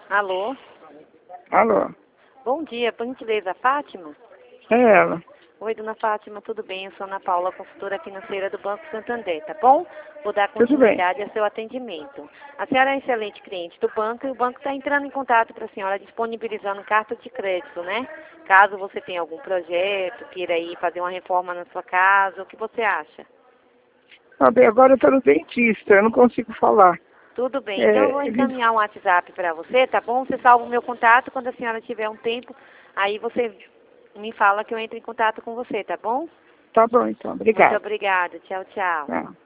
Alô? Alô? Bom dia, por gentileza, Fátima? É ela. Oi, dona Fátima, tudo bem? Eu sou Ana Paula, consultora financeira do Banco Santander, tá bom? Vou dar Tudo bem. continuidade ao seu atendimento. A senhora é excelente cliente do banco e o banco está entrando em contato para a senhora disponibilizando carta de crédito, né? Caso você tenha algum projeto, queira ir fazer uma reforma na sua casa, o que você acha? Ah, bem, agora eu estou no dentista, eu não consigo falar. Tudo bem, então eu vou Eles... encaminhar um WhatsApp para você, tá bom? Você salva o meu contato quando a senhora tiver um tempo, aí você me fala que eu entro em contato com você, tá bom? Tá bom, então. Muito Obrigada. obrigada. Tchau, tchau. Tchau.